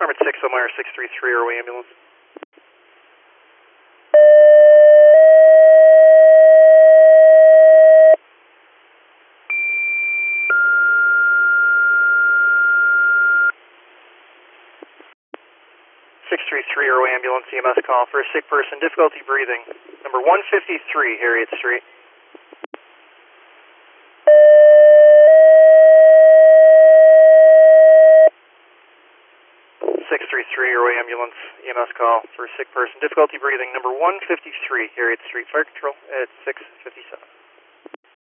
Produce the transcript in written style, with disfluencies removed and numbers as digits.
Department 6, Elmira 633, Airway Ambulance. 633, Airway Ambulance, EMS call for a sick person, difficulty breathing. Number 153, Harriet Street. 633, Airway Ambulance, EMS call for a sick person, difficulty breathing. Number 153, Harriet Street, Fire Control at 657.